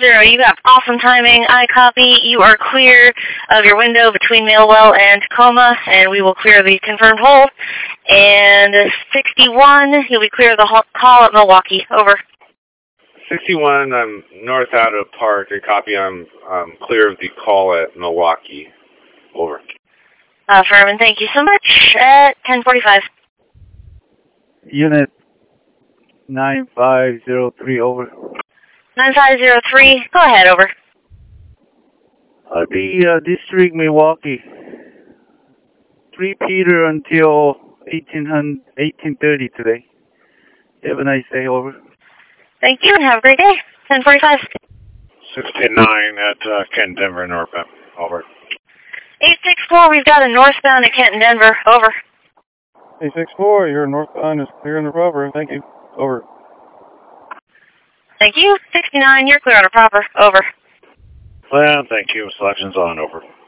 You got awesome timing. I copy. You are clear of your window between Mailwell and Tacoma, and we will clear the confirmed hold. And 61, you'll be clear of the call at Milwaukee. Over. 61, I'm north out of Park. I copy. I'm clear of the call at Milwaukee. Over. Furman, thank you so much. At 10:45. Unit 9503, over. 9503, go ahead, over. The District Milwaukee. 3 Peter until 1830 today. Have a nice day, over. Thank you, and have a great day. 10:45. 69 at Kent, Denver, northbound. Over. 864, we've got a northbound at Kenton, Denver. Over. 864, your northbound is clear on the proper. Thank you. Over. Thank you. 69, you're clear on a proper. Over. Well, thank you. Selection's on. Over.